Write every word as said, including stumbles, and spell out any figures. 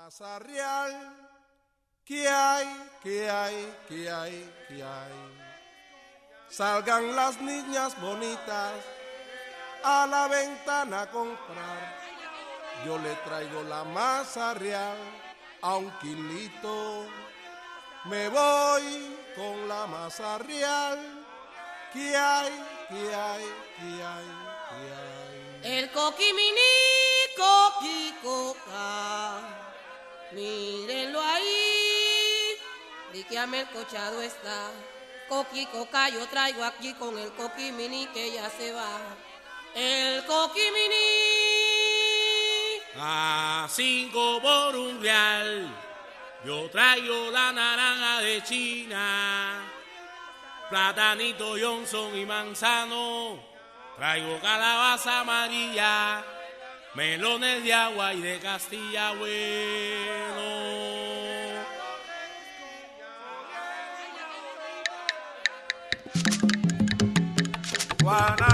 Masa real, ¿qué hay, qué hay, qué hay, qué hay? Salgan las niñas bonitas a la ventana a comprar. Yo le traigo la masa real a un kilito. Me voy con la masa real. ¿Qué hay, qué hay, qué hay, qué hay? El coquimini, coquicoca, mírenlo ahí, di que amelcochado está. Coquicoca yo traigo aquí con el coquimini que ya se va. El coquimini. A cinco por un real, yo traigo la naranja de China, platanito Johnson y manzano, traigo calabaza amarilla, melones de agua y de Castilla bueno. Juana